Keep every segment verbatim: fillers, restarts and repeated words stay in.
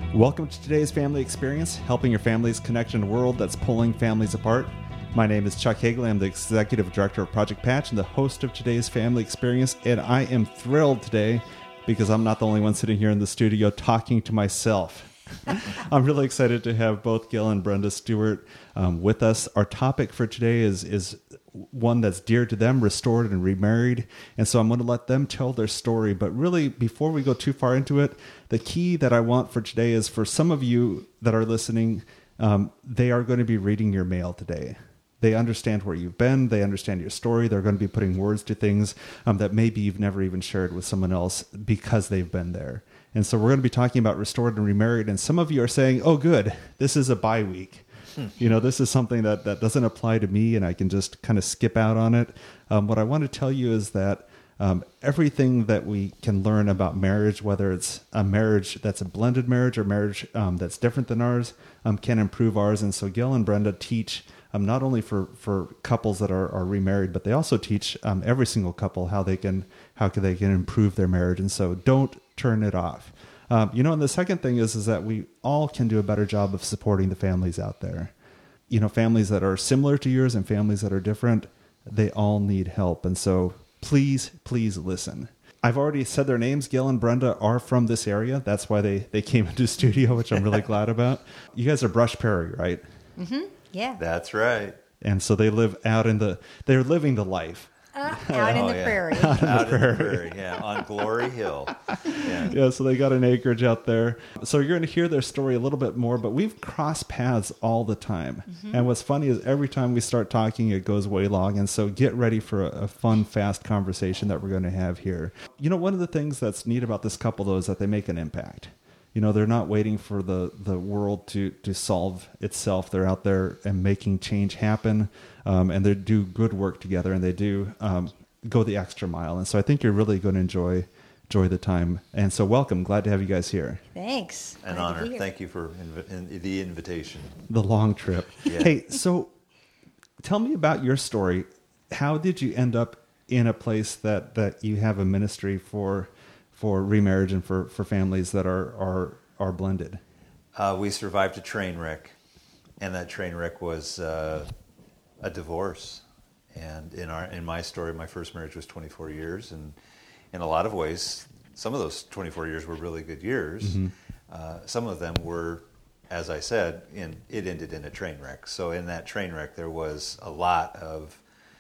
Welcome to today's family experience, helping your families connect in a world that's pulling families apart. My name is Chuck Hagley. I'm the Executive Director of Project Patch and the host of today's family experience. And I am thrilled today because I'm not the only one sitting here in the studio talking to myself. I'm really excited to have both Gil and Brenda Stewart um, with us. Our topic for today is is one that's dear to them, restored and remarried. And so I'm going to let them tell their story. But really, before we go too far into it, the key that I want for today is for some of you that are listening, um, they are going to be reading your mail today. They understand where you've been. They understand your story. They're going to be putting words to things um, that maybe you've never even shared with someone else because they've been there. And so we're going to be talking about restored and remarried. And some of you are saying, oh, good, this is a bye week. Hmm. You know, this is something that, that doesn't apply to me and I can just kind of skip out on it. Um, what I want to tell you is that um, everything that we can learn about marriage, whether it's a marriage that's a blended marriage or marriage um, that's different than ours, um, can improve ours. And so Gil and Brenda teach um, not only for, for couples that are, are remarried, but they also teach um, every single couple how they can how can they can improve their marriage. And so don't turn it off. Um, you know, and the second thing is, is that we all can do a better job of supporting the families out there. You know, families that are similar to yours and families that are different, they all need help. And so please, please listen. I've already said their names. Gil and Brenda are from this area. That's why they, they came into the studio, which I'm really glad about. You guys are Brush Prairie, right? Mm-hmm. Yeah. That's right. And so they live out in the, they're living the life. Uh, out in oh, the yeah. prairie. Out in Out the in the prairie. prairie, yeah, on Glory Hill. Yeah. Yeah, so they got an acreage out there. So you're going to hear their story a little bit more, but we've crossed paths all the time. Mm-hmm. And what's funny is every time we start talking, it goes way long. And so get ready for a, a fun, fast conversation that we're going to have here. You know, one of the things that's neat about this couple, though, is that they make an impact. You know, they're not waiting for the, the world to, to solve itself. They're out there and making change happen. Um, and they do good work together, and they do um, go the extra mile. And so I think you're really going to enjoy enjoy the time. And so welcome. Glad to have you guys here. Thanks. An Glad to honor. be here. Thank you for inv- in, the invitation. The long trip. Yeah. Hey, so tell me about your story. How did you end up in a place that, that you have a ministry for for remarriage and for, for families that are are, are blended? Uh, we survived a train wreck, and that train wreck was uh, a divorce. And in our in my story, my first marriage was twenty-four years, and in a lot of ways, some of those twenty-four years were really good years. Mm-hmm. Uh, some of them were, as I said, in it ended in a train wreck. So in that train wreck, there was a lot of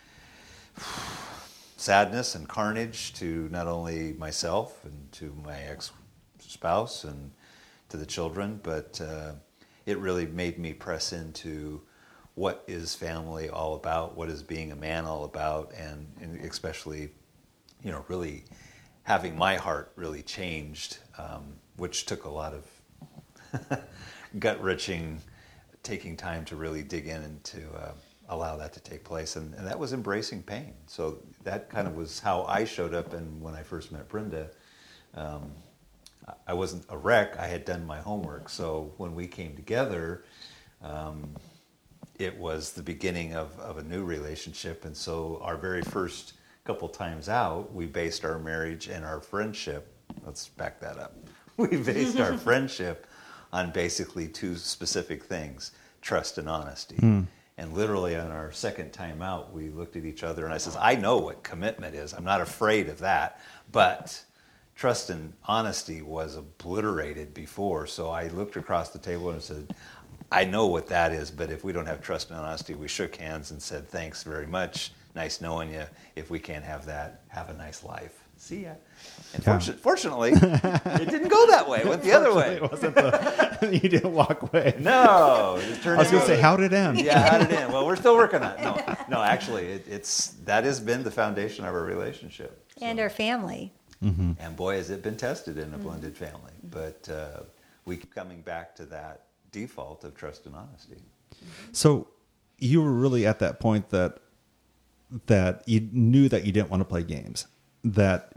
sadness and carnage to not only myself and to my ex-spouse and to the children, but uh, it really made me press into what is family all about, what is being a man all about, and, and especially, you know, really having my heart really changed, um, which took a lot of gut-wrenching, taking time to really dig in and to uh, allow that to take place, and, and that was embracing pain. So that kind of was how I showed up, and when I first met Brenda, um, I wasn't a wreck, I had done my homework, so when we came together, um, it was the beginning of, of a new relationship. And so our very first couple times out, we based our marriage and our friendship, let's back that up. We based our friendship on basically two specific things, trust and honesty. Mm. And literally on our second time out, we looked at each other and I says, I know what commitment is. I'm not afraid of that. But trust and honesty was obliterated before. So I looked across the table and said, I know what that is, but if we don't have trust and honesty, we shook hands and said, thanks very much. Nice knowing you. If we can't have that, have a nice life. See ya. And yeah. fortu- fortunately, it didn't go that way. It went the other way. It wasn't the, you didn't walk away. No. It turned I was going to say, a, how did it end? Yeah, how did it end? Well, we're still working on it. No, no actually, it, it's that has been the foundation of our relationship. So. And our family. Mm-hmm. And boy, has it been tested in a blended family. But uh, we keep coming back to that default of trust and honesty. So you were really at that point that that you knew that you didn't want to play games, that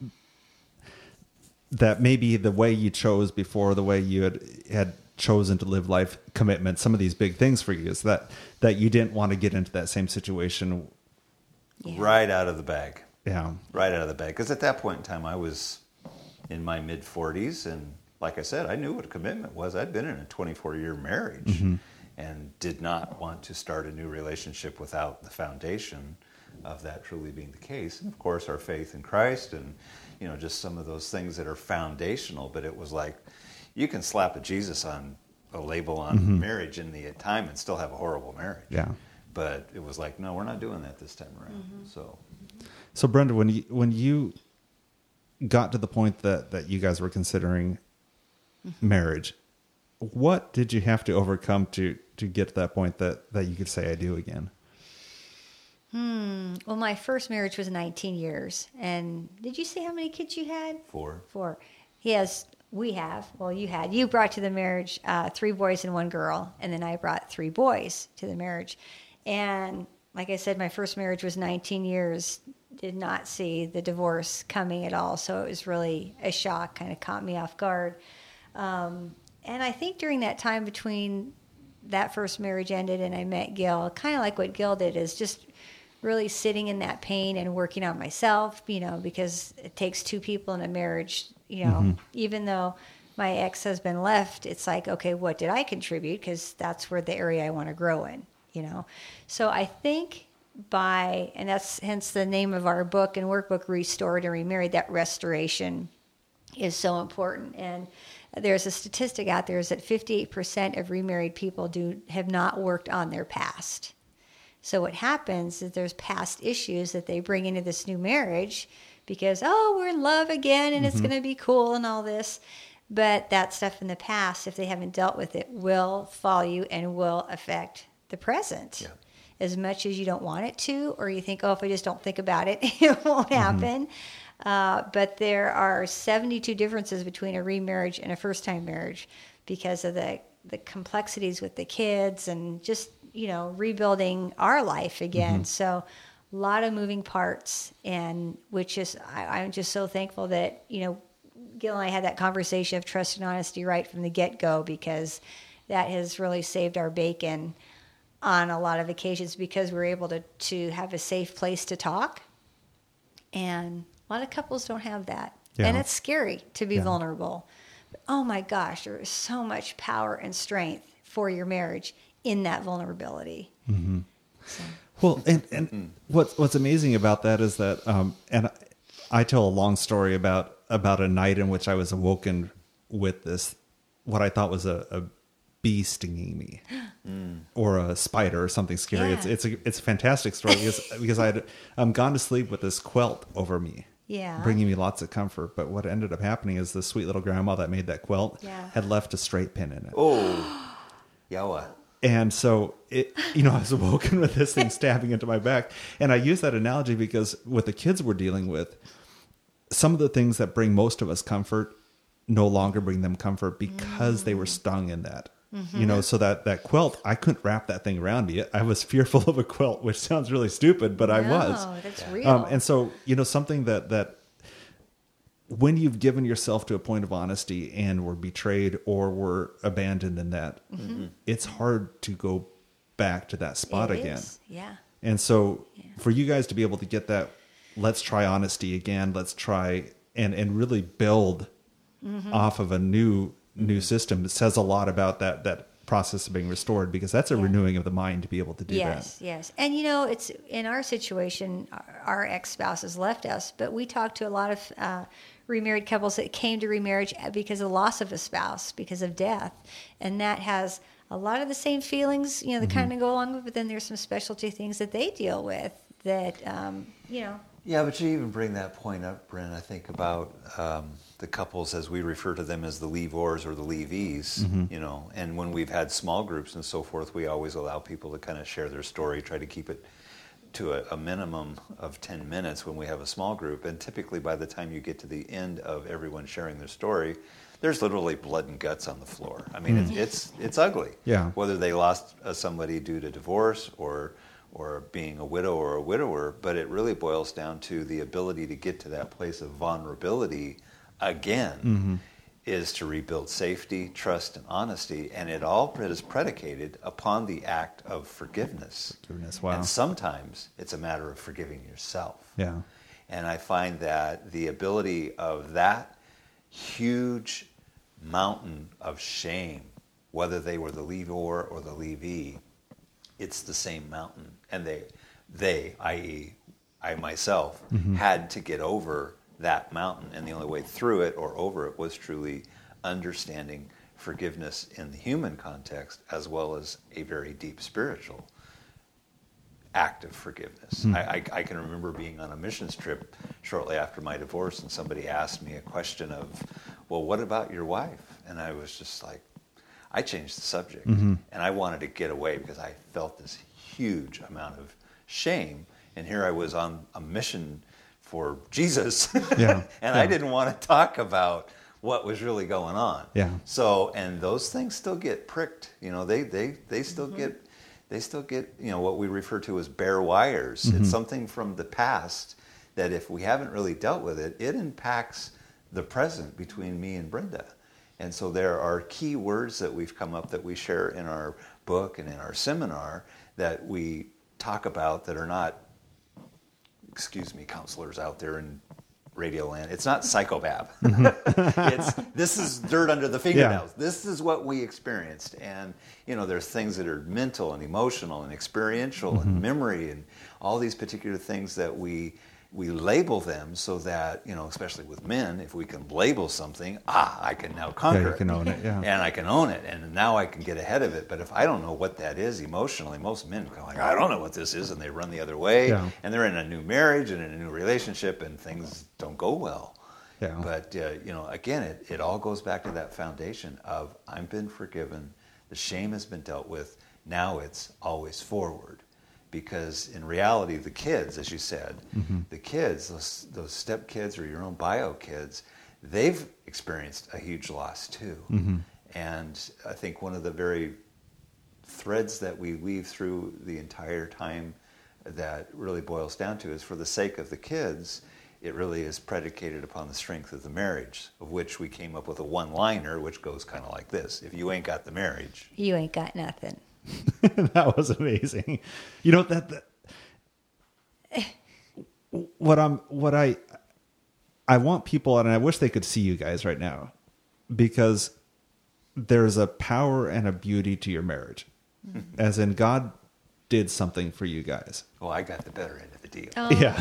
that maybe the way you chose before, the way you had had chosen to live life, commitment, some of these big things for you, is that that you didn't want to get into that same situation. Yeah. Right out of the bag. Yeah. Right out of the bag. Because at that point in time, I was in my mid forties, and like I said, I knew what a commitment was. I'd been in a twenty-four year marriage Mm-hmm. and did not want to start a new relationship without the foundation of that truly being the case. And of course, our faith in Christ and, you know, just some of those things that are foundational. But it was like, you can slap a Jesus on a label on Mm-hmm. marriage in the time and still have a horrible marriage. Yeah. But it was like, no, we're not doing that this time around. Mm-hmm. So, So Brenda, when you when you got to the point that, that you guys were considering marriage, what did you have to overcome to, to get to that point that, that you could say I do again? Hmm. Well, my first marriage was nineteen years. And did you say how many kids you had? four. Four. He has, we have, well, you had, you brought to the marriage uh, three boys and one girl. And then I brought three boys to the marriage. And like I said, my first marriage was nineteen years. Did not see the divorce coming at all. So it was really a shock, kind of caught me off guard. Um, and I think during that time between that first marriage ended and I met Gil, kind of like what Gil did, is just really sitting in that pain and working on myself, you know, because it takes two people in a marriage, you know, Mm-hmm. even though my ex-husband left, it's like, okay, what did I contribute? Because that's where the area I want to grow in, you know. So I think by, and that's hence the name of our book and workbook, Restored and Remarried, that restoration is so important. And there's a statistic out there is that fifty-eight percent of remarried people do have not worked on their past. So what happens is there's past issues that they bring into this new marriage because, oh, we're in love again and it's going to be cool and all this. But that stuff in the past, if they haven't dealt with it, will follow you and will affect the present. Yeah. As much as you don't want it to, or you think, oh, if I just don't think about it, it won't happen. Uh, but there are seventy-two differences between a remarriage and a first-time marriage because of the, the complexities with the kids and just, you know, rebuilding our life again. So a lot of moving parts, and which is, I, I'm just so thankful that, you know, Gil and I had that conversation of trust and honesty right from the get-go, because that has really saved our bacon on a lot of occasions, because we're able to, to have a safe place to talk. And a lot of couples don't have that. Yeah. And it's scary to be Yeah. vulnerable. But, oh my gosh, there is so much power and strength for your marriage in that vulnerability. Mm-hmm. So, Well, and, and what's what's amazing about that is that, um, and I tell a long story about about a night in which I was awoken with this, what I thought was a, a bee stinging me, mm. or a spider or something scary. Yeah. It's it's a it's a fantastic story because because I had um, gone to sleep with this quilt over me, yeah. bringing me lots of comfort. But what ended up happening is the sweet little grandma that made that quilt Yeah. had left a straight pin in it. Oh, yawa. And so it, you know, I was awoken with this thing stabbing into my back. And I use that analogy because what the kids were dealing with, some of the things that bring most of us comfort no longer bring them comfort because mm. they were stung in that. Mm-hmm. You know, so that, that quilt, I couldn't wrap that thing around me. I was fearful of a quilt, which sounds really stupid, but no, I was. That's real. Um, and so, you know, something that, that when you've given yourself to a point of honesty and were betrayed or were abandoned in that, mm-hmm. it's hard to go back to that spot It again. is. Yeah. And so Yeah. for you guys to be able to get that, let's try honesty again, let's try and, and really build mm-hmm. off of a new, new system. It says a lot about that, that process of being restored, because that's a Yeah. renewing of the mind to be able to do yes, that. Yes, And, you know, it's in our situation, our, our ex-spouses left us, but we talked to a lot of uh, remarried couples that came to remarriage because of the loss of a spouse, because of death. And that has a lot of the same feelings, you know, that mm-hmm. kind of go along with it, but then there's some specialty things that they deal with that, um, you know. Yeah, but you even bring that point up, Bryn, I think about um, the couples, as we refer to them as the leave-ors or the leavees, mm-hmm. you know, and when we've had small groups and so forth, we always allow people to kind of share their story, try to keep it to a, a minimum of ten minutes when we have a small group. And typically by the time you get to the end of everyone sharing their story, there's literally blood and guts on the floor. I mean, mm. it's, it's it's ugly. Yeah. Whether they lost uh, somebody due to divorce or or being a widow or a widower, but it really boils down to the ability to get to that place of vulnerability again mm-hmm. is to rebuild safety, trust, and honesty, and it all is predicated upon the act of forgiveness. Forgiveness, wow. And sometimes it's a matter of forgiving yourself. Yeah. And I find that the ability of that huge mountain of shame, whether they were the Levor or the Levi, it's the same mountain. And they, they, that is, I myself, mm-hmm. had to get over that mountain. And the only way through it or over it was truly understanding forgiveness in the human context, as well as a very deep spiritual act of forgiveness. Mm-hmm. I, I, I can remember being on a missions trip shortly after my divorce, and somebody asked me a question of, well, what about your wife? And I was just like, I changed the subject. Mm-hmm. And I wanted to get away because I felt this huge amount of shame. And here I was on a mission for Jesus. Yeah. and yeah. I didn't want to talk about what was really going on. Yeah. So, and those things still get pricked. You know, they they they still mm-hmm. get they still get, you know, what we refer to as bare wires. Mm-hmm. It's something from the past that if we haven't really dealt with it, it impacts the present between me and Brenda. And so there are key words that we've come up that we share in our book and in our seminar that we talk about that are not, excuse me, counselors out there in radio land, it's not psychobab. it's this is dirt under the fingernails. Yeah. This is what we experienced. And, you know, there's things that are mental and emotional and experiential mm-hmm. and memory and all these particular things that we we label them so that, you know, especially with men, if we can label something, ah, I can now conquer yeah, you can it. own it, yeah. And I can own it, and now I can get ahead of it. But if I don't know what that is emotionally, most men are like, I don't know what this is, and they run the other way, yeah. and they're in a new marriage and in a new relationship, and things don't go well. Yeah. But, uh, you know, again, it, it all goes back to that foundation of I've been forgiven, the shame has been dealt with, now it's always forward. Because in reality, the kids, as you said, mm-hmm. the kids, those, those step kids or your own bio kids, they've experienced a huge loss too. Mm-hmm. And I think one of the very threads that we weave through the entire time that really boils down to is for the sake of the kids, it really is predicated upon the strength of the marriage, of which we came up with a one-liner, which goes kind of like this. If you ain't got the marriage, you ain't got nothing. That was amazing. You know that, that what I'm what I I want people, and I wish they could see you guys right now, because there's a power and a beauty to your marriage. Mm-hmm. As in, God did something for you guys. Well, I got the better end of the deal. Oh. Yeah.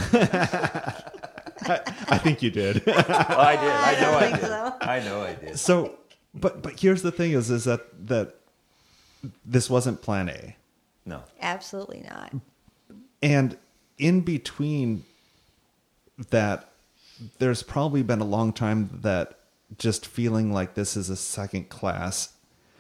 I, I think you did. Well, I did. I know I, I did. So. I know I did. So, but but here's the thing: is is that that. This wasn't plan A. No. Absolutely not. And in between that, there's probably been a long time that just feeling like this is a second class,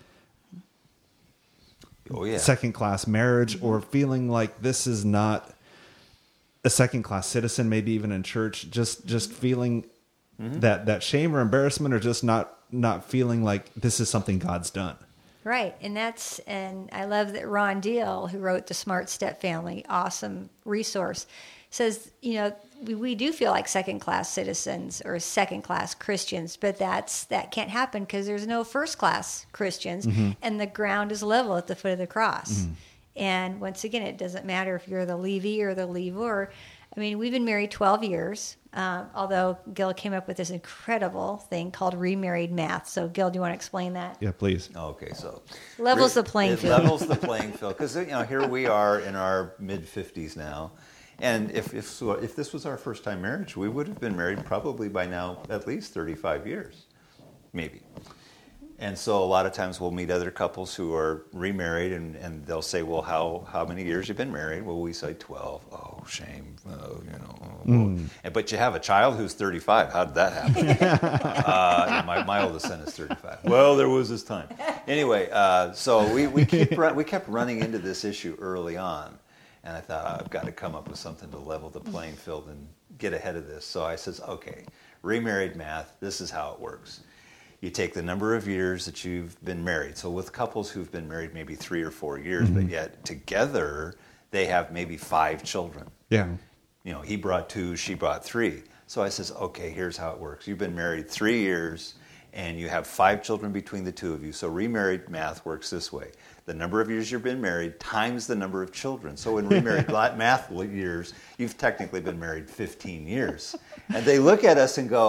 oh yeah, second class marriage, mm-hmm. or feeling like this is not a second class citizen, maybe even in church, just, just feeling mm-hmm. that, that shame or embarrassment, or just not, not feeling like this is something God's done. Right, and that's, and I love that Ron Deal, who wrote The Smart Step Family, awesome resource, says, you know, we, we do feel like second-class citizens or second-class Christians, but that's that can't happen because there's no first-class Christians, mm-hmm. and the ground is level at the foot of the cross. Mm-hmm. And once again, it doesn't matter if you're the Levi or the Levor. I mean, we've been married twelve years, um, although Gil came up with this incredible thing called remarried math. So, Gil, do you want to explain that? Yeah, please. Okay, so levels re- the playing it field. Levels the playing field because you know here we are in our mid fifties now, and if if so, if this was our first time marriage, we would have been married probably by now at least thirty-five years, maybe. And so a lot of times we'll meet other couples who are remarried, and, and they'll say, well, how, how many years you've been married? Well, we say twelve. Oh, shame. Oh, you know. Oh, mm. and, but you have a child who's thirty-five. How did that happen? uh, my, my oldest son is thirty-five. Well, there was this time. Anyway, uh, so we, we, keep, we kept running into this issue early on. And I thought, oh, I've got to come up with something to level the playing field and get ahead of this. So I says, okay, remarried math, this is how it works. You take the number of years that you've been married. So with couples who've been married maybe three or four years, mm-hmm. but yet together they have maybe five children. Yeah. You know, he brought two, she brought three. So I says, okay, here's how it works. You've been married three years and you have five children between the two of you. So remarried math works this way. The number of years you've been married times the number of children. So in remarried math years, you've technically been married fifteen years. And they look at us and go,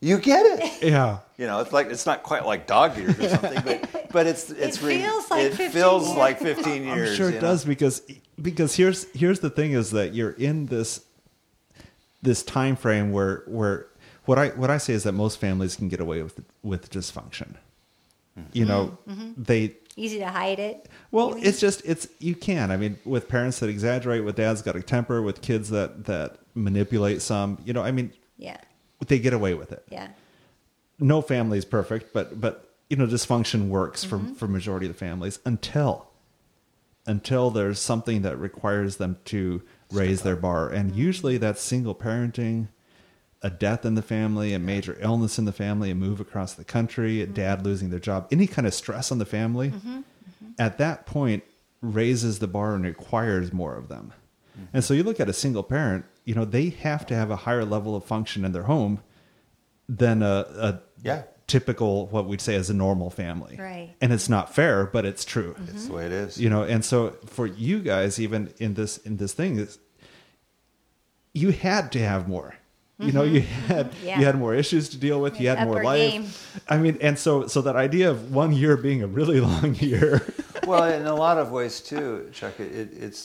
you get it. Yeah. You know, it's like it's not quite like dog years or something, but but it's it's It re- feels like it fifteen feels years. like fifteen years. I'm sure it you know? does because because here's here's the thing is that you're in this this time frame where where what I what I say is that most families can get away with with dysfunction. You know, Mm-hmm. they Easy to hide it. well, you mean? it's just it's you can. I mean, with parents that exaggerate, with dads got a temper, with kids that that manipulate some. You know, I mean, Yeah. they get away with it. Yeah. No family is perfect, but but you know, dysfunction works Mm-hmm. for for majority of the families until until there's something that requires them to raise their bar, and usually that's single parenting, a death in the family, a major illness in the family, a move across the country, a dad losing their job, any kind of stress on the family. At that point, raises the bar and requires more of them. And so you look at a single parent, you know, they have to have a higher level of function in their home than a, a Yeah. typical, what we'd say is a normal family. Right. And it's not fair, but it's true. It's the way it is. You know, and so for you guys, even in this, in this thing is you had to have more, you know, you had, Yeah. you had more issues to deal with. You had Up more our life. game. I mean, and so, so that idea of one year being a really long year. Well, in a lot of ways too, Chuck, it, it, it's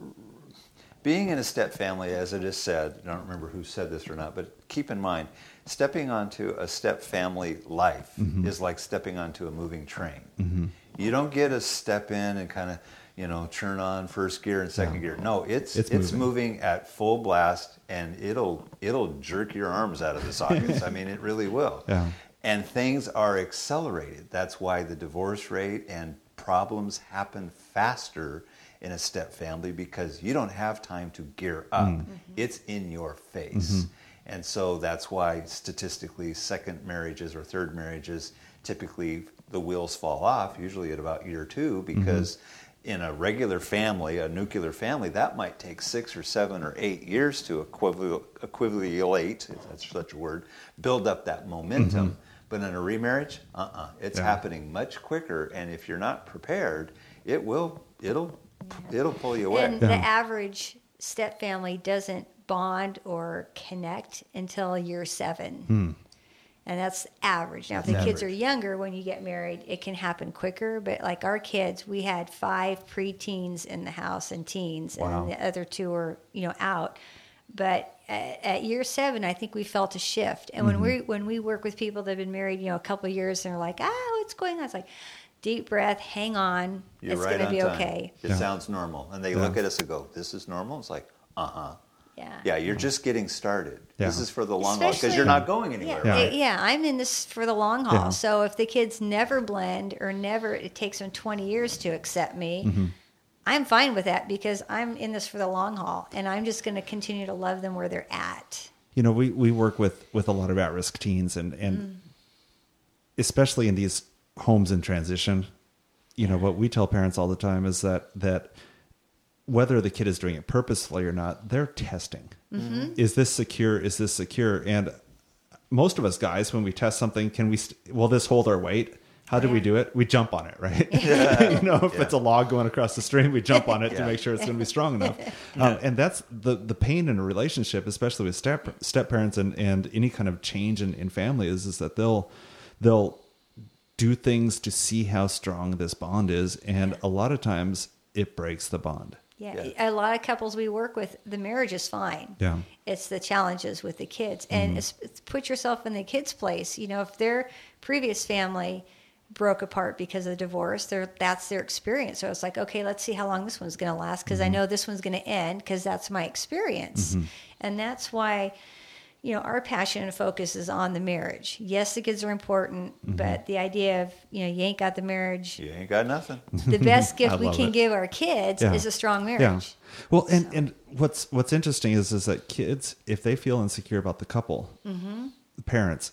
being in a step family, as it is said. I don't remember who said this or not, but keep in mind, stepping onto a step family life Mm-hmm. is like stepping onto a moving train. You don't get to step in and kind of, you know, turn on first gear and second gear. No, it's It's it's, moving. moving at full blast, and it'll it'll jerk your arms out of the sockets. I mean, it really will. Yeah. And things are accelerated. That's why the divorce rate and problems happen faster in a step family, because you don't have time to gear up. It's in your face. And so that's why statistically second marriages or third marriages, typically the wheels fall off, usually at about year two, because in a regular family, a nuclear family, that might take six or seven or eight years to equival- equivalate, if that's such a word, build up that momentum. But in a remarriage, uh-uh, it's Yeah. happening much quicker, and if you're not prepared, it will, it'll, it'll pull you away. And the average step family doesn't bond or connect until year seven. And that's average. Now, if the That's kids are average. younger when you get married, it can happen quicker. But like our kids, we had five preteens in the house and teens, Wow. and the other two were, you know, out. But at, at year seven, I think we felt a shift. And when we when we work with people that have been married, you know, a couple of years, and they're like, "Ah, what's going on?" It's like, deep breath, hang on, You're it's right going to on be time. okay. It Yeah. sounds normal. And they Yeah. look at us and go, this is normal? It's like, uh-huh. Yeah. Yeah, you're just getting started. This Yeah. is for the long haul, because Especially- you're not going anywhere, Yeah, right? yeah, I'm in this for the long haul. Yeah. So if the kids never blend or never, it takes them twenty years to accept me, Mm-hmm. I'm fine with that because I'm in this for the long haul, and I'm just going to continue to love them where they're at. You know, we, we work with, with a lot of at-risk teens, and, and especially in these homes in transition, you know, what we tell parents all the time is that, that whether the kid is doing it purposefully or not, they're testing. Is this secure? Is this secure? And most of us guys, when we test something, can we, st- will this hold our weight? How do we Yeah. do it? We jump on it, right? you know, if Yeah. it's a log going across the stream, we jump on it to Yeah. make sure it's going to be strong enough. Um, and that's the, the pain in a relationship, especially with step step parents and, and any kind of change in, in family is, is that they'll, they'll do things to see how strong this bond is. And a lot of times it breaks the bond. Yeah. Yeah. A lot of couples we work with, the marriage is fine. Yeah. It's the challenges with the kids. And it's, it's put yourself in the kids' place. You know, if their previous family broke apart because of the divorce, they're, that's their experience. So it's like, okay, let's see how long this one's going to last, because I know this one's going to end, because that's my experience. And that's why, you know, our passion and focus is on the marriage. Yes, the kids are important, but the idea of, you know, you ain't got the marriage. You ain't got nothing. The best gift I we love can it. give our kids Yeah. is a strong marriage. Yeah. Well, and, and what's what's interesting is is that kids, if they feel insecure about the couple, the parents,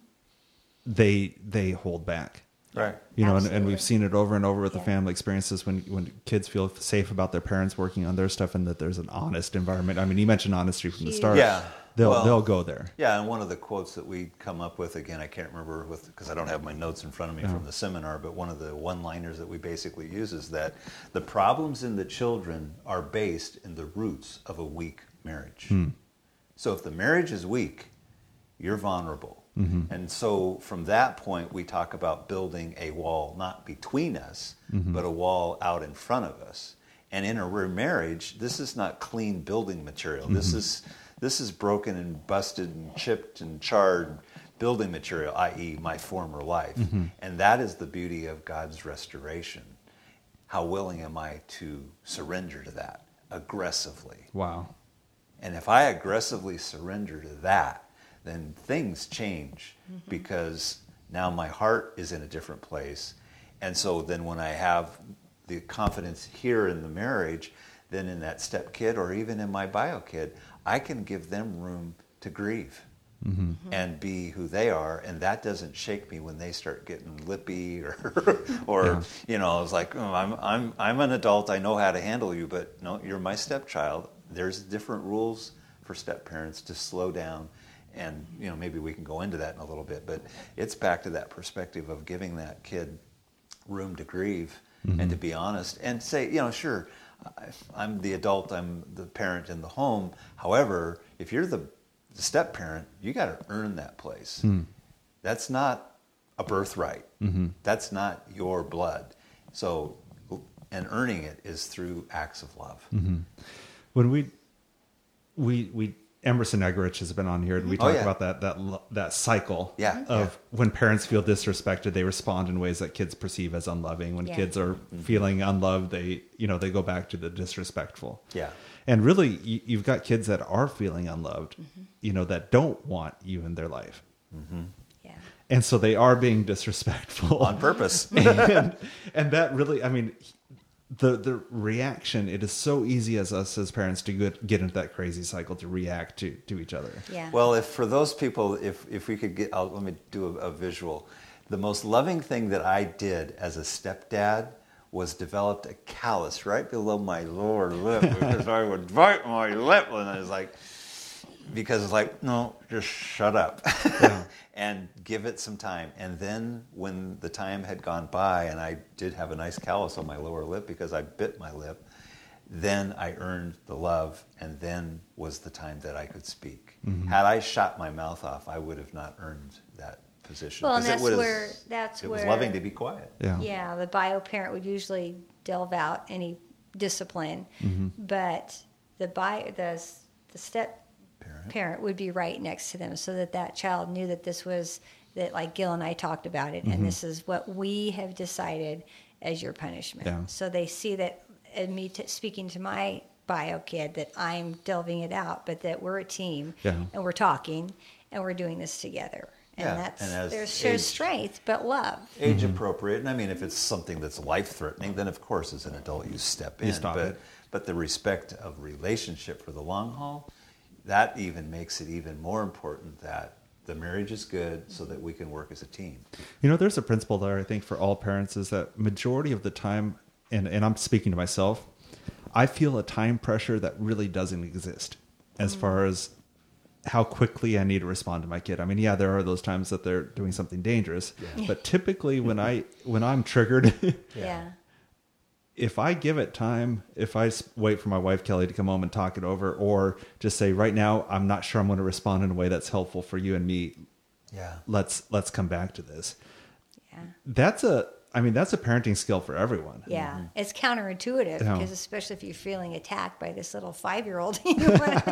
they they hold back. Right. You know, and, and Absolutely. we've seen it over and over with the Yeah. family experiences when when kids feel safe about their parents working on their stuff, and that there's an honest environment. I mean, you mentioned honesty from the Huge. start. Yeah. They'll Well, they'll go there. Yeah, and one of the quotes that we come up with, again, I can't remember with because I don't have my notes in front of me from the seminar, but one of the one-liners that we basically use is that the problems in the children are based in the roots of a weak marriage. So if the marriage is weak, you're vulnerable. Mm-hmm. And so from that point, we talk about building a wall, not between us, mm-hmm. but a wall out in front of us. And in a remarriage, this is not clean building material. Mm-hmm. This is this is broken and busted and chipped and charred building material, that is my former life. Mm-hmm. And that is the beauty of God's restoration. How willing am I to surrender to that aggressively? Wow. And if I aggressively surrender to that, then things change mm-hmm. because now my heart is in a different place. And so then when I have the confidence here in the marriage, then in that step kid or even in my bio kid, I can give them room to grieve mm-hmm. Mm-hmm. and be who they are. And that doesn't shake me when they start getting lippy or, or yeah. you know, it's like, oh, I'm, I'm, I'm an adult. I know how to handle you, but no, you're my stepchild. There's different rules for step parents to slow down. And, you know, maybe we can go into that in a little bit, but it's back to that perspective of giving that kid room to grieve mm-hmm. and to be honest and say, you know, sure, I'm the adult, I'm the parent in the home. However, if you're the, the step parent, you got to earn that place. Mm. That's not a birthright. Mm-hmm. That's not your blood. So, and earning it is through acts of love. Mm-hmm. When we, we, we, Emerson Eggerichs has been on here, and we talk oh, yeah. about that that that cycle yeah. of yeah. when parents feel disrespected, they respond in ways that kids perceive as unloving. When yeah. kids are mm-hmm. feeling unloved, they you know they go back to the disrespectful. Yeah, and really, you, you've got kids that are feeling unloved, mm-hmm. you know, that don't want you in their life. Mm-hmm. Yeah, and so they are being disrespectful on purpose, and, and that really, I mean. The the reaction, it is so easy as us as parents to get, get into that crazy cycle to react to, to each other. Yeah. Well, if for those people, if if we could get, I'll, let me do a, a visual. The most loving thing that I did as a stepdad was developed a callus right below my lower lip because I would bite my lip and I was like, because it's like, no, just shut up yeah. and give it some time. And then when the time had gone by and I did have a nice callus on my lower lip because I bit my lip, then I earned the love and then was the time that I could speak. Mm-hmm. Had I shot my mouth off, I would have not earned that position. Well, and that's it was, where, that's it where... was loving to be quiet. Yeah, yeah the bio parent would usually delve out any discipline, mm-hmm. but the bio, the, the step Parent. parent would be right next to them so that that child knew that this was, that like Gil and I talked about it, mm-hmm. and this is what we have decided as your punishment. Yeah. So they see that, and me t- speaking to my bio kid, that I'm delving it out, but that we're a team, yeah. and we're talking, and we're doing this together. And yeah. that's, and there's shows strength, but love. Age mm-hmm. appropriate. And I mean, if it's something that's life-threatening, then of course as an adult you step in. You stop but, it. But the respect of relationship for the long haul, that even makes it even more important that the marriage is good so that we can work as a team. You know, there's a principle there, I think, for all parents is that majority of the time, and, and I'm speaking to myself, I feel a time pressure that really doesn't exist as mm-hmm. far as how quickly I need to respond to my kid. I mean, yeah, there are those times that they're doing something dangerous, yeah. but typically when I when I'm triggered, yeah. yeah. if I give it time, if I wait for my wife, Kelly, to come home and talk it over, or just say, right now, I'm not sure I'm going to respond in a way that's helpful for you and me. Yeah. Let's, let's come back to this. Yeah. That's a, I mean, that's a parenting skill for everyone. Yeah. Mm-hmm. It's counterintuitive yeah. because especially if you're feeling attacked by this little five-year-old, you know,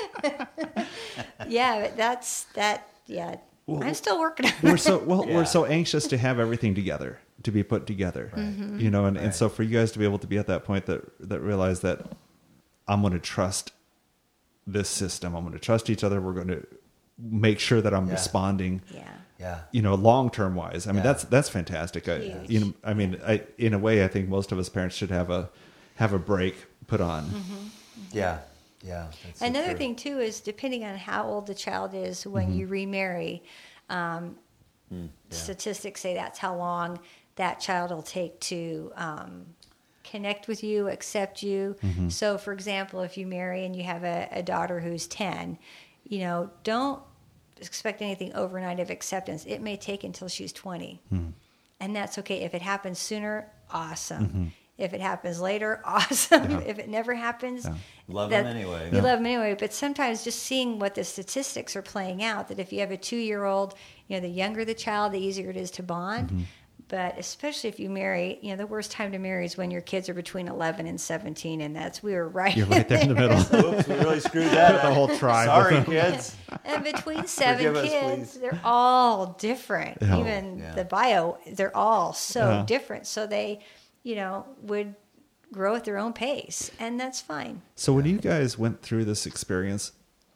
yeah, but that's that. Yeah. Well, I'm still working on it. We're so, well, yeah. we're so anxious to have everything together, to be put together, right. mm-hmm. you know, and, right. and so for you guys to be able to be at that point that, that realize that I'm going to trust this system. I'm going to trust each other. We're going to make sure that I'm yeah. responding, yeah. yeah, you know, long-term wise. I mean, yeah. that's, that's fantastic. I, you know, I mean, I, in a way, I think most of us parents should have a, have a break put on. Mm-hmm. Yeah. Yeah. That's Another so thing too is depending on how old the child is when mm-hmm. you remarry, um, mm, yeah. statistics say that's how long that child will take to um, connect with you, accept you. Mm-hmm. So, for example, if you marry and you have a, a daughter who's ten, you know, don't expect anything overnight of acceptance. It may take until she's twenty, mm-hmm. and that's okay. If it happens sooner, awesome. Mm-hmm. If it happens later, awesome. Yeah. If it never happens, Yeah. Love that- them anyway. You Yeah. love them anyway. But sometimes just seeing what the statistics are playing out, that if you have a two-year-old, you know, the younger the child, the easier it is to bond. Mm-hmm. But especially if you marry, you know, the worst time to marry is when your kids are between eleven and seventeen, and that's, we were right You're right there in the middle. Oops, we really screwed that up. The whole tribe. Sorry, kids. And between seven Forgive us, kids, please. they're all different. Yeah. Even Yeah. the bio, they're all so Yeah. different. So they, you know, would grow at their own pace, and that's fine. So when you guys went through this experience,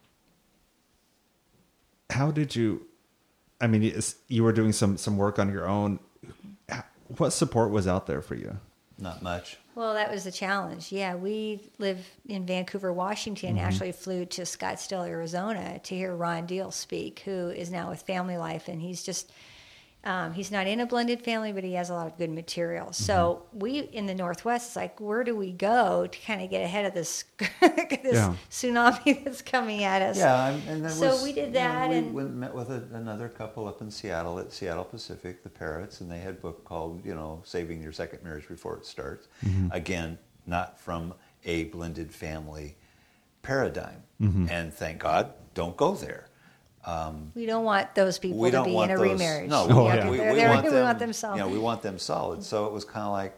how did you, I mean, it's- you were doing some, some work on your own. What support was out there for you? Not much. Well, that was the challenge. Yeah, we live in Vancouver, Washington. Mm-hmm. Actually flew to Scottsdale, Arizona to hear Ron Deal speak, who is now with Family Life. And he's just, um, he's not in a blended family, but he has a lot of good material. Mm-hmm. So we, in the Northwest, it's like, where do we go to kind of get ahead of this, this Yeah. tsunami that's coming at us? Yeah, and, and there So was, we did you know, that we and- went and met with a, another couple up in Seattle at Seattle Pacific, the Parrots, and they had a book called, you know, Saving Your Second Marriage Before It Starts. Mm-hmm. Again, not from a blended family paradigm. Mm-hmm. And thank God, don't go there. We don't want those people We to don't be want in a those. remarriage. No, Oh, we, yeah. we, They're- we they're- want we them, want them solid. You know, we want them solid. So it was kind of like,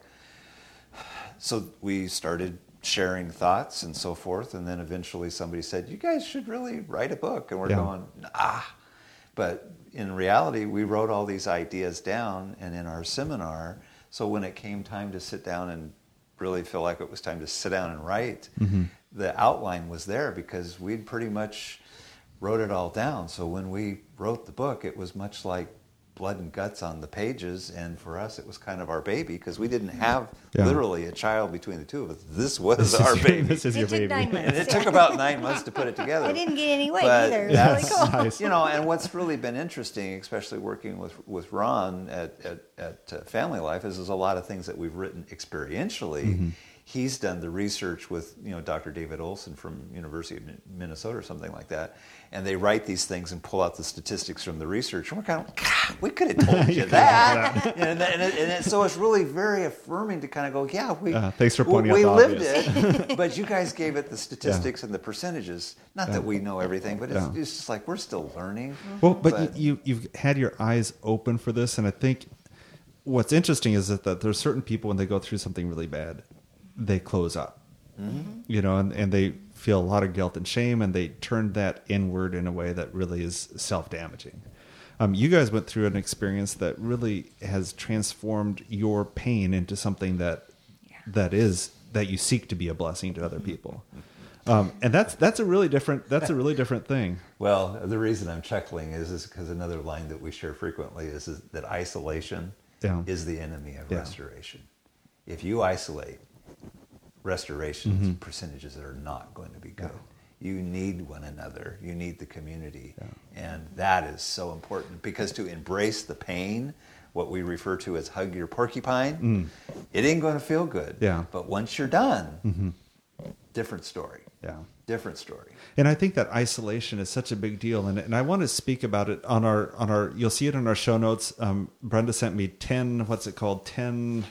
so we started sharing thoughts and so forth, and then eventually somebody said, "You guys should really write a book," and we're Yeah. going, "Ah," but in reality, we wrote all these ideas down, and in our seminar, so when it came time to sit down and really feel like it was time to sit down and write, Mm-hmm. the outline was there because we'd pretty much wrote it all down. So when we wrote the book, it was much like blood and guts on the pages, and for us it was kind of our baby because we didn't have Yeah. literally a child between the two of us. This was This is our your- baby. This is It your took baby. nine months. And it took about nine months to put it together. I didn't get any weight But either. It was that's- really cool. Nice. You know, and what's really been interesting, especially working with, with Ron at, at, at uh, Family Life, is there's a lot of things that we've written experientially. Mm-hmm. He's done the research with, you know, Doctor David Olson from University of Min- Minnesota or something like that, and they write these things and pull out the statistics from the research. And we're kind of, God, we could have told you that. and, and, it, and it, so it's really very affirming to kind of go, yeah, we, Uh, thanks for pointing we, out the lived obvious. it, but you guys gave it the statistics and the percentages. Not that we know everything, but it's, Yeah. it's just like we're still learning. Well, but, But- you, you've had your eyes open for this, and I think what's interesting is that, that there's certain people when they go through something really bad, they close up, Mm-hmm. you know, and, and they feel a lot of guilt and shame, and they turn that inward in a way that really is self-damaging. Um, you guys went through an experience that really has transformed your pain into something that Yeah. that is that you seek to be a blessing to other people, um, and that's that's a really different that's a really different thing. Well, the reason I'm chuckling is is because another line that we share frequently is, is that isolation Yeah. is the enemy of Yeah. restoration. If you isolate, restoration's Mm-hmm. percentages are not going to be good. You need one another. You need the community. And that is so important because to embrace the pain, what we refer to as hug your porcupine, it ain't going to feel good. Yeah. But once you're done, different story. Yeah. Different story. And I think that isolation is such a big deal, and and I want to speak about it on our on our. You'll see it in our show notes. Um, Brenda sent me ten. What's it called? Ten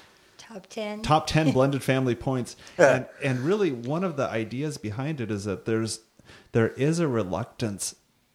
Top ten. top ten blended family points, and and really one of the ideas behind it is that there's there is a reluctance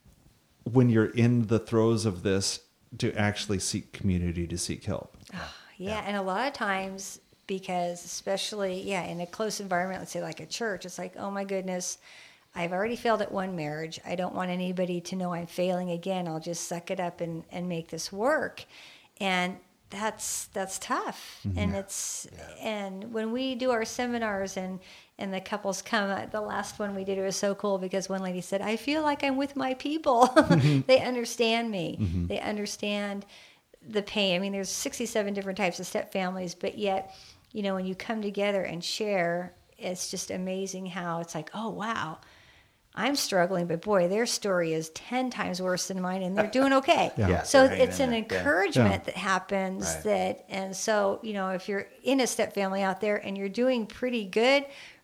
when you're in the throes of this to actually seek community, to seek help. Yeah, and a lot of times, because especially, yeah, in a close environment, let's say like a church, it's like, oh my goodness, I've already failed at one marriage. I don't want anybody to know I'm failing again. I'll just suck it up and, and make this work. And that's that's tough. And it's and when we do our seminars and and the couples come, uh, the last one we did, it was so cool because one lady said, I feel like I'm with my people. They understand me. They understand the pain. I mean, there's sixty-seven different types of step families, but yet, you know, when you come together and share, it's just amazing how it's like, oh, wow, I'm struggling, but boy, their story is ten times worse than mine, and they're doing okay. Yeah. Yeah, So they're hanging it's in an there. Yeah. encouragement Yeah. that happens Right. that, and so, you know, if you're in a step family out there and you're doing pretty good,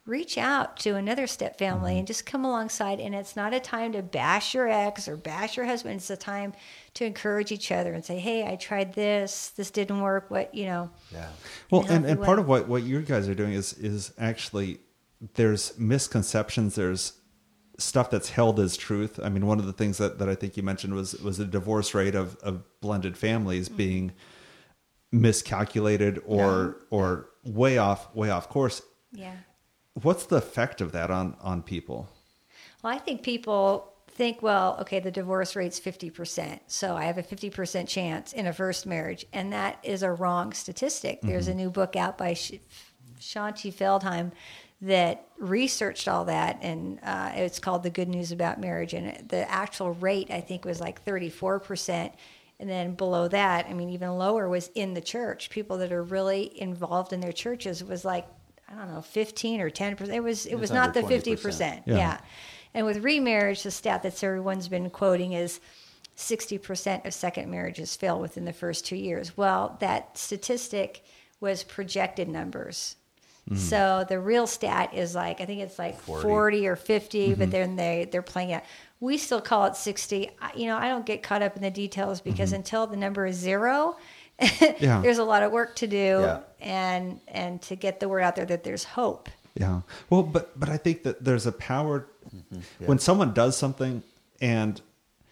reach out to another step family Mm-hmm. and just come alongside. And it's not a time to bash your ex or bash your husband. It's a time to encourage each other and say, hey, I tried this. This didn't work. What, you know. Yeah. Well, in a and, healthy and part way. of what, what you guys are doing is is actually there's misconceptions. There's stuff that's held as truth. I mean, one of the things that, that I think you mentioned was was the divorce rate of, of blended families being miscalculated or or way off way off course. Yeah. What's the effect of that on on people? Well, I think people think, well, okay, the divorce rate's fifty percent. So I have a fifty percent chance in a first marriage. And that is a wrong statistic. There's a new book out by Sh- Shanti Feldheim that researched all that. And uh, it's called The Good News About Marriage. And it, the actual rate, I think, was like thirty-four percent. And then below that, I mean, even lower was in the church. People that are really involved in their churches was like, I don't know, fifteen or ten percent. It was, it was It's not the under fifty twenty percent. percent. Yeah. Yeah. And with remarriage, the stat that everyone's been quoting is sixty percent of second marriages fail within the first two years. Well, that statistic was projected numbers. So the real stat is like, I think it's like forty, forty or fifty, but then they, they're playing it. We still call it sixty. I- You know, I don't get caught up in the details because until the number is zero, Yeah. there's a lot of work to do Yeah. and and to get the word out there that there's hope. Yeah. Well, but but I think that there's a power Yeah. when someone does something and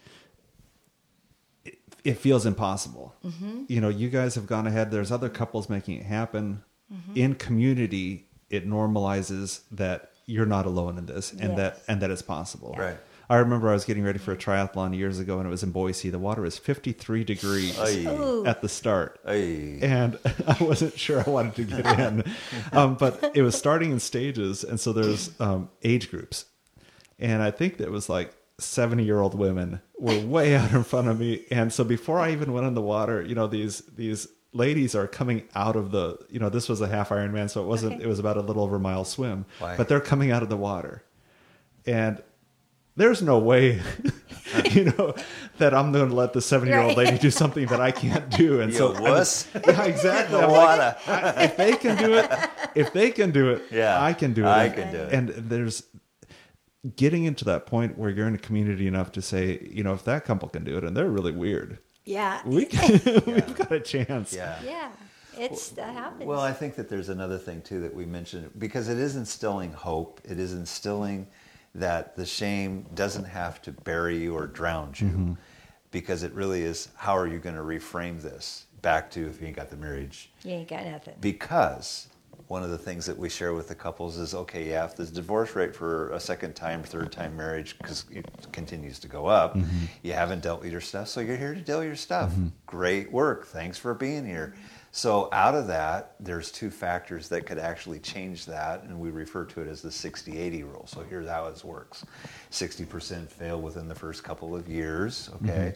it, it feels impossible. You know, you guys have gone ahead. There's other couples making it happen. In community, it normalizes that you're not alone in this, and Yes. that and that it's possible. Right. I remember I was getting ready for a triathlon years ago, and it was in Boise. The water was fifty-three degrees Aye. Ooh. at the start. Aye. And I wasn't sure I wanted to get in. Um, but it was starting in stages. And so there's um, age groups. And I think that was like seventy-year-old women were way out in front of me. And so before I even went in the water, you know, these these ladies are coming out of the, you know, this was a half Ironman, so it wasn't, Okay. it was about a little over a mile swim. Why? But they're coming out of the water. And there's no way, you know, that I'm going to let the seventy-year-old Right. lady do something that I can't do. And You so, I'm wuss. just- yeah, exactly. The I'm like, water. I- if they can do it, if they can do it, Yeah, I can do it. I And- can do it. And there's getting into that point where you're in a community enough to say, you know, if that couple can do it, and they're really weird, Yeah. we can, we've got a chance. Yeah. Yeah. It's that happens. Well, I think that there's another thing too that we mentioned because it is instilling hope. It is instilling that the shame doesn't have to bury you or drown you, Mm-hmm. because it really is. How are you going to reframe this back to if you ain't got the marriage? you ain't got nothing. Because one of the things that we share with the couples is, okay, yeah, if the divorce rate for a second time, third time marriage because it continues to go up, Mm-hmm. you haven't dealt with your stuff, so you're here to deal with your stuff. Great work. Thanks for being here. So out of that, there's two factors that could actually change that, and we refer to it as the sixty eighty rule. So here's how it works. sixty percent fail within the first couple of years, okay?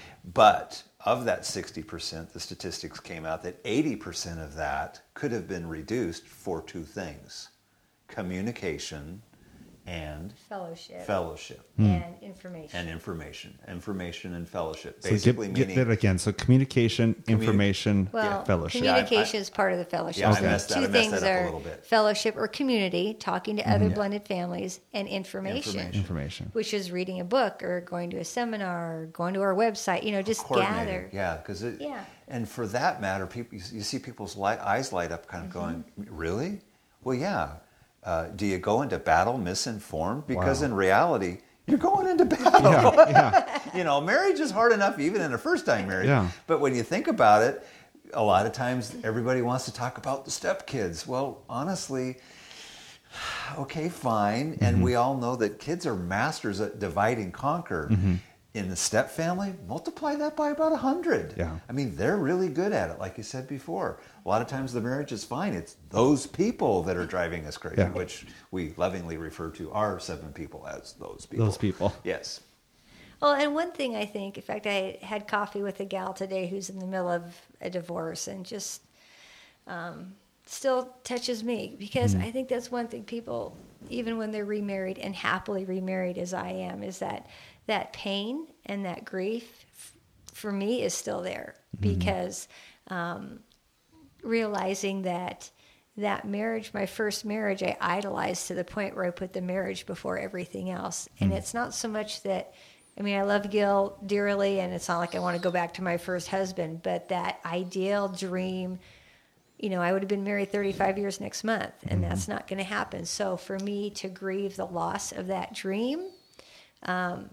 But of that sixty percent, the statistics came out that eighty percent of that could have been reduced for two things: communication and Fellowship fellowship. and information. And information. Information and fellowship. So Basically get, get meaning... that again. So communication, information, well, fellowship. communication Yeah, I- is part of the fellowship. Yeah, I So messed that- two I messed things that up a are little bit. fellowship or community, talking to other blended families, and information, Information. information. which is reading a book or going to a seminar or going to our website. You know, just coordinating. gather. Yeah, because it. Yeah. And for that matter, people you, you see people's light, eyes light up, kind of going, "Really? Well, yeah. Uh, do you go into battle misinformed? Because Wow. in reality, you're going into battle. Yeah, yeah. You know, marriage is hard enough even in a first-time marriage. Yeah. But when you think about it, a lot of times everybody wants to talk about the stepkids. Well, honestly, okay, fine. And Mm-hmm. we all know that kids are masters at divide and conquer. Mm-hmm. In the step family, multiply that by about a hundred. Yeah. I mean, they're really good at it, like you said before. A lot of times the marriage is fine. It's those people that are driving us crazy, Yeah. which we lovingly refer to our seven people as those people. Those people. Yes. Well, and one thing I think, in fact, I had coffee with a gal today who's in the middle of a divorce and just um, still touches me because I think that's one thing people, even when they're remarried and happily remarried as I am, is that that pain and that grief f- for me is still there because um, realizing that that marriage, my first marriage, I idolized to the point where I put the marriage before everything else. And mm. it's not so much that, I mean, I love Gil dearly, and it's not like I want to go back to my first husband, but that ideal dream, you know, I would have been married thirty-five years next month, and mm-hmm. that's not going to happen. So for me to grieve the loss of that dream, um,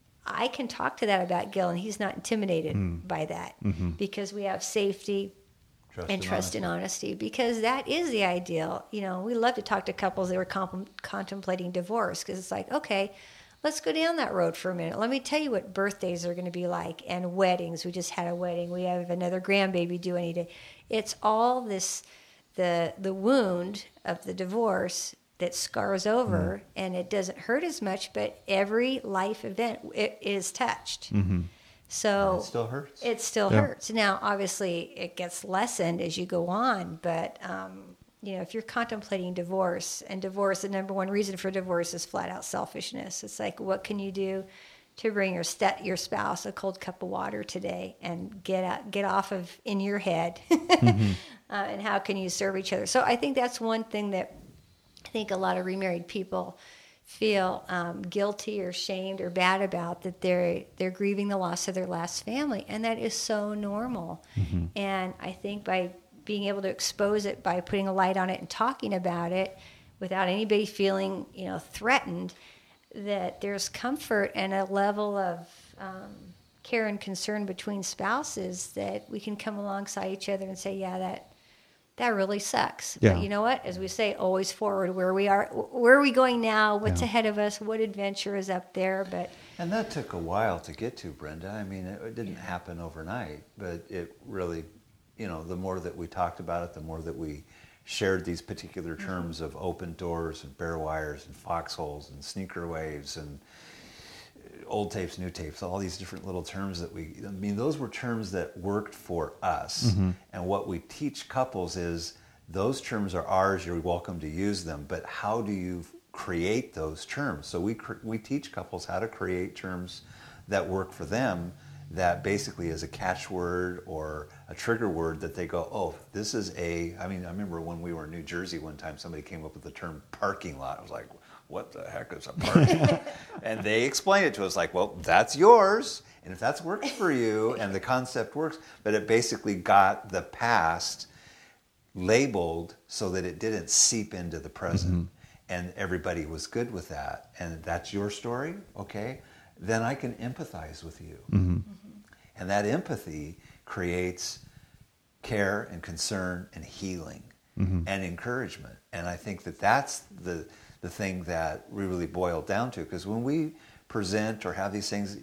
I can talk to that about Gil, and he's not intimidated mm. by that mm-hmm. because we have safety trust and trust honesty. and honesty, because that is the ideal. You know, we love to talk to couples that were comp- contemplating divorce, because it's like, okay, let's go down that road for a minute. Let me tell you what birthdays are going to be like, and weddings. We just had a wedding. We have another grandbaby due any day. It's all this, the the wound of the divorce that scars over, mm-hmm. and it doesn't hurt as much, but every life event it is touched. Mm-hmm. So and it still hurts. It still yeah. hurts. Now, obviously, it gets lessened as you go on, but um, you know, if you're contemplating divorce, and divorce, the number one reason for divorce is flat out selfishness. It's like, what can you do to bring your st- your spouse a cold cup of water today and get out, get off of in your head, mm-hmm. uh, and how can you serve each other? So I think that's one thing that I think a lot of remarried people feel um, guilty or shamed or bad about, that they're they're grieving the loss of their last family, and that is so normal. Mm-hmm. And I think by being able to expose it, by putting a light on it and talking about it without anybody feeling, you know, threatened, that there's comfort and a level of um, care and concern between spouses, that we can come alongside each other and say, yeah, that that really sucks. Yeah. But you know what? As we say, always forward. Where we are, where are we going now? What's yeah. ahead of us? What adventure is up there? But and that took a while to get to, Brenda. I mean, it, it didn't yeah. happen overnight, but it really, you know, the more that we talked about it, the more that we shared these particular terms mm-hmm. of open doors and bare wires and foxholes and sneaker waves and old tapes, new tapes, all these different little terms that we, I mean, those were terms that worked for us. Mm-hmm. And what we teach couples is those terms are ours, you're welcome to use them, but how do you create those terms? So we we teach couples how to create terms that work for them, that basically is a catchword or a trigger word that they go, oh, this is a, I mean, I remember when we were in New Jersey one time, somebody came up with the term parking lot. I was like, what the heck is a parking lot? And they explained it to us like, well, that's yours. And if that's works for you and the concept works, but it basically got the past labeled so that it didn't seep into the present. Mm-hmm. And everybody was good with that. And that's your story, okay? Then I can empathize with you. Mm-hmm. Mm-hmm. And that empathy creates care and concern and healing mm-hmm. and encouragement. And I think that that's the the thing that we really boil down to. Because when we present or have these things,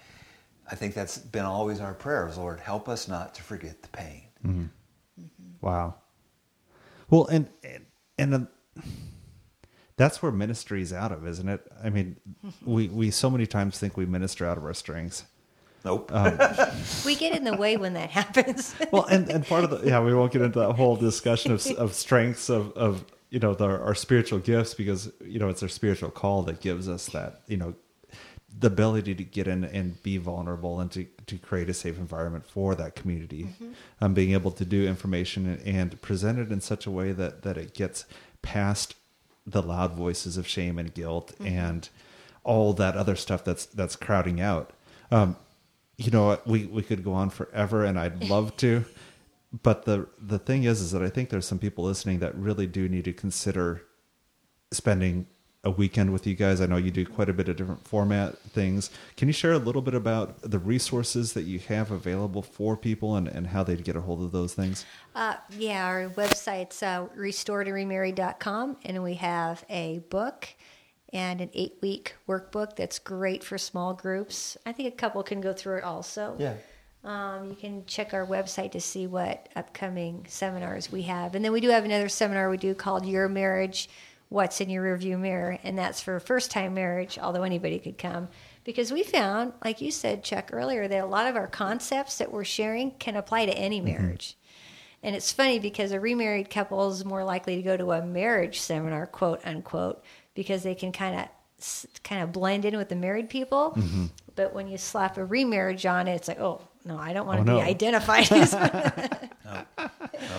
I think that's been always our prayers, Lord, help us not to forget the pain. Mm-hmm. Mm-hmm. Wow. Well, and and, and uh, that's where ministry is out of, isn't it? I mean, we, we so many times think we minister out of our strengths. Nope. Um, we get in the way when that happens. Well, and, and part of the, yeah, we won't get into that whole discussion of of strengths of, of you know, the, our spiritual gifts, because, you know, it's our spiritual call that gives us that, you know, the ability to get in and be vulnerable and to, to create a safe environment for that community. Mm-hmm. Um, being able to do information and, and present it in such a way that, that it gets past the loud voices of shame and guilt mm-hmm. and all that other stuff that's that's crowding out. Um, you know, we, we could go on forever, and I'd love to. But the the thing is, is that I think there's some people listening that really do need to consider spending a weekend with you guys. I know you do quite a bit of different format things. Can you share a little bit about the resources that you have available for people and, and how they'd get a hold of those things? Uh, yeah, our website's uh, restore to remarry dot com, and we have a book and an eight-week workbook that's great for small groups. I think a couple can go through it also. Yeah. Um, you can check our website to see what upcoming seminars we have. And then we do have another seminar we do called Your Marriage, What's in Your Rearview Mirror? And that's for first-time marriage, although anybody could come. Because we found, like you said, Chuck, earlier, that a lot of our concepts that we're sharing can apply to any marriage. Mm-hmm. And it's funny because a remarried couple is more likely to go to a marriage seminar, quote unquote, because they can kind of kind of blend in with the married people. Mm-hmm. But when you slap a remarriage on it, it's like, oh, no, I don't want to oh, be no. identified as no. No.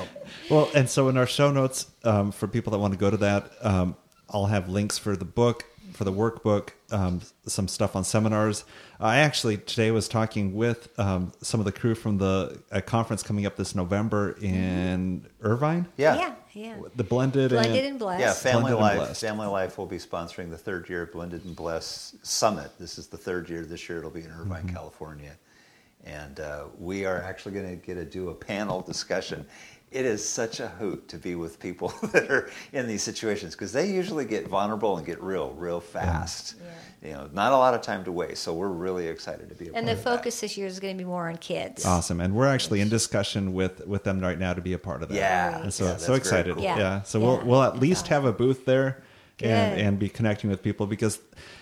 Well, and so in our show notes, um, for people that want to go to that, um, I'll have links for the book, for the workbook, um, some stuff on seminars. I actually today was talking with um, some of the crew from the a conference coming up this November in Irvine. Yeah. Yeah, yeah. The Blended, Blended and, and Blessed. Yeah, Family Blended and Life. Blessed. Family Life will be sponsoring the third year Blended and Blessed Summit. This is the third year. This year it'll be in Irvine, Mm-hmm. California. And uh, we are actually going to get to do a panel discussion. It is such a hoot to be with people that are in these situations because they usually get vulnerable and get real, real fast. Yeah. You know, not a lot of time to waste. So we're really excited to be a And part the of focus this year is going to be more on kids. Awesome. And we're actually in discussion with, with them right now to be a part of that. Yeah. And so, Yeah, that's so very excited. cool. Yeah. Yeah. So Yeah. we'll, we'll at That's least have a booth there and, Good. and be connecting with people because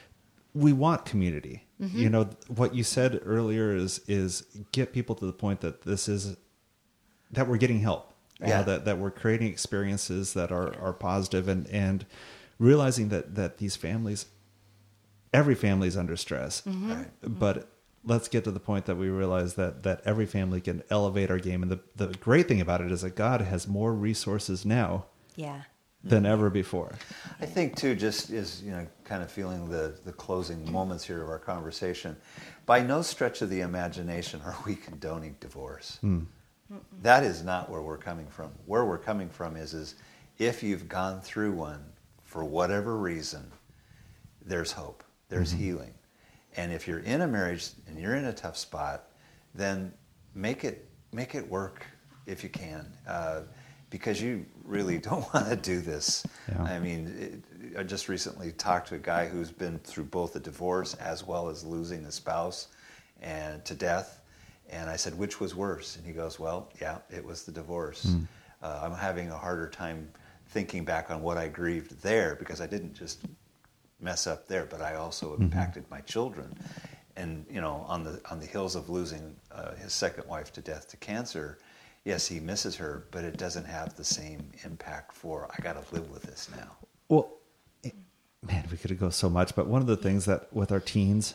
we want community. Mm-hmm. You know, what you said earlier is, is get people to the point that this is, that we're getting help. You Yeah. know, that, that we're creating experiences that are, are positive and, and realizing that, that these families, every family is under stress, Mm-hmm. Right. but let's get to the point that we realize that, that every family can elevate our game. And the, the great thing about it is that God has more resources now Yeah. than ever before. I think too, just is, you know, kind of feeling the, the closing moments here of our conversation. By no stretch of the imagination are we condoning divorce. That is not where we're coming from. Where we're coming from is, is if you've gone through one for whatever reason, there's hope, there's healing. And if you're in a marriage and you're in a tough spot, then make it make it work if you can. Uh, because you really don't want to do this. Yeah. I mean, it, I just recently talked to a guy who's been through both a divorce as well as losing a spouse and to death. And I said, which was worse? And he goes, well, yeah, it was the divorce. Mm. Uh, I'm having a harder time thinking back on what I grieved there because I didn't just mess up there, but I also Mm-hmm. impacted my children. And, you know, on the on the heels of losing uh, his second wife to death to cancer, yes, he misses her, but it doesn't have the same impact for, I got to live with this now. Well, it- man, we could go so much, but one of the things that with our teens,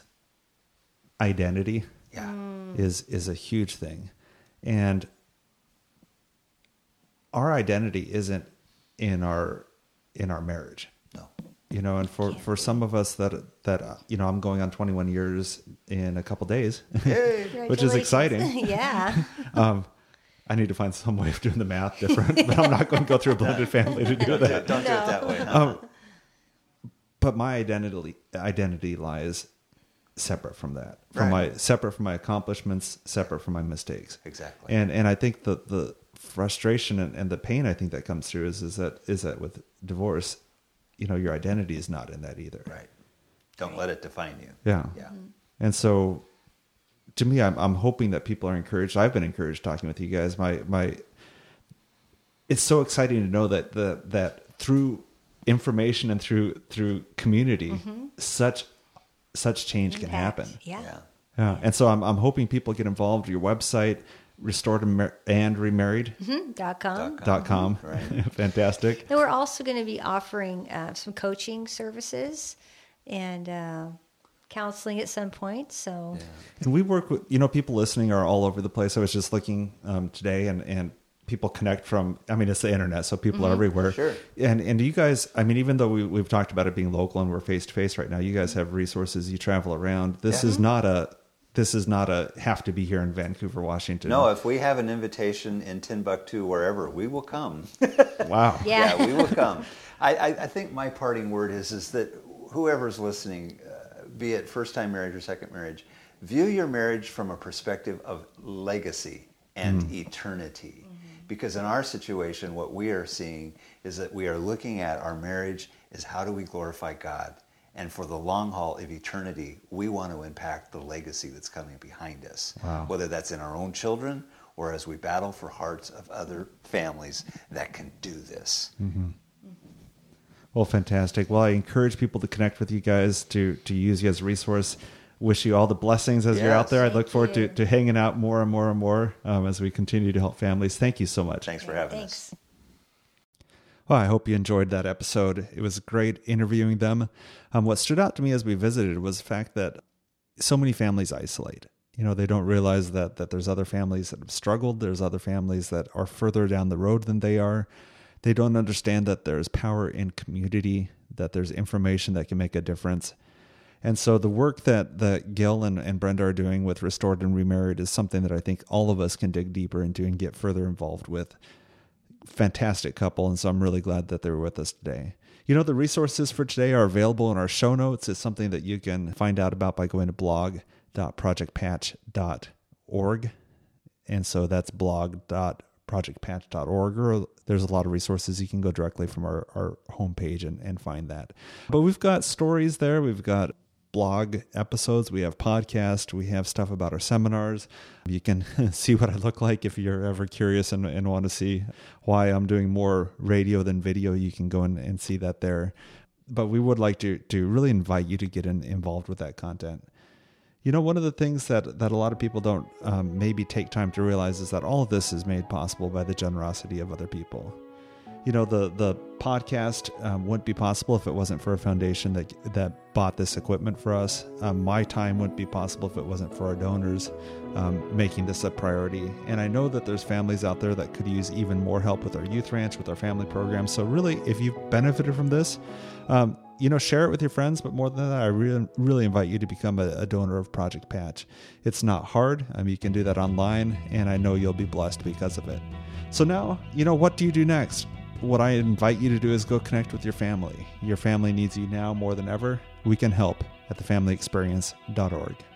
identity Yeah. is is a huge thing. And our identity isn't in our in our marriage. No. You know, and for, for some of us that that uh, you know, I'm going on twenty-one years in a couple days, Hey. which is Congratulations. exciting. Yeah. Um, I need to find some way of doing the math different, but I'm not going to go through a blended family to do Don't, do that. it, don't do it No. that way. Huh? Um, but my identity identity lies separate from that, from Right. my separate from my accomplishments, separate from my mistakes. Exactly. And and I think the the frustration and, and the pain I think that comes through is is that is that with divorce, you know, your identity is not in that either. Right. Don't let it define you. Yeah. Yeah. And so, to me, I'm I'm hoping that people are encouraged. I've been encouraged talking with you guys. My my, it's so exciting to know that the that through information and through through community, such such change can Impact. happen. Yeah. Yeah. Yeah. And so I'm I'm hoping people get involved. Your website, restored and remarried Dot com. dot com. Right. Fantastic. And we're also going to be offering uh, some coaching services and uh, counseling at some point. So And we work with, you know, people listening are all over the place. I was just looking um, today and, and people connect from, I mean, it's the internet, so people are everywhere. Sure. And, and you guys, I mean, even though we, we've talked about it being local and we're face to face right now, you guys have resources, you travel around. This Yeah. is not a, this is not a have to be here in Vancouver, Washington. No, if we have an invitation in Timbuktu, wherever, we will come. Wow. yeah, Yeah, we will come. I, I, I think my parting word is is that whoever's listening, uh, be it first time marriage or second marriage, view your marriage from a perspective of legacy and eternity. Because in our situation, what we are seeing is that we are looking at our marriage as how do we glorify God. And for the long haul of eternity, we want to impact the legacy that's coming behind us. Wow. Whether that's in our own children or as we battle for hearts of other families that can do this. Well, fantastic. Well, I encourage people to connect with you guys, to to use you as a resource. Wish you all the blessings as you're out Yes. there. I Thank look forward to, you. to hanging out more and more and more um, as we continue to help families. Thank you so much. Thanks for Yeah, having thanks. us. Well, I hope you enjoyed that episode. It was great interviewing them. Um, what stood out to me as we visited was the fact that so many families isolate. You know, they don't realize that that there's other families that have struggled. There's other families that are further down the road than they are. They don't understand that there's power in community, that there's information that can make a difference. And so the work that, that Gil and, and Brenda are doing with Restored and Remarried is something that I think all of us can dig deeper into and get further involved with. Fantastic couple, and so I'm really glad that they're with us today. You know, the resources for today are available in our show notes. It's something that you can find out about by going to blog dot project patch dot org. And so that's blog dot project patch dot org, or there's a lot of resources. You can go directly from our, our homepage and, and find that. But we've got stories there. We've got blog episodes. We have podcasts. We have stuff about our seminars. You can see what I look like if you're ever curious and, and want to see why I'm doing more radio than video. You can go in and see that there. But we would like to, to really invite you to get in, involved with that content. You know, one of the things that, that a lot of people don't um, maybe take time to realize is that all of this is made possible by the generosity of other people. You know, the the podcast um, wouldn't be possible if it wasn't for a foundation that that bought this equipment for us. Um, my time wouldn't be possible if it wasn't for our donors um, making this a priority. And I know that there's families out there that could use even more help with our youth ranch, with our family program. So really, if you've benefited from this, um, you know, share it with your friends. But more than that, I really, really invite you to become a, a donor of Project Patch. It's not hard. Um, you can do that online, and I know you'll be blessed because of it. So now, you know, what do you do next? What I invite you to do is go connect with your family. Your family needs you now more than ever. We can help at the family experience dot org.